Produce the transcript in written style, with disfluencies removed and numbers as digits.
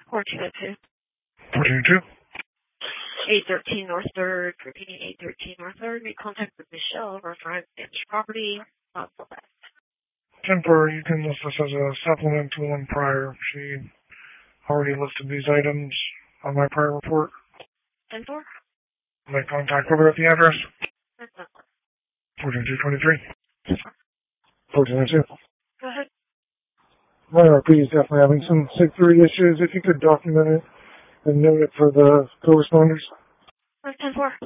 4202. 42. 813 North 3rd, repeating 813 North 3rd. Make contact with Michelle, referring to damaged property. 10-4, you can list this as a supplement to one prior. She already listed these items on my prior report. 10-4. Make contact with her at the address. 4223. 4292. Go ahead. My RP is definitely having some security issues. If you could document it and note it for the co-responders. 10-4.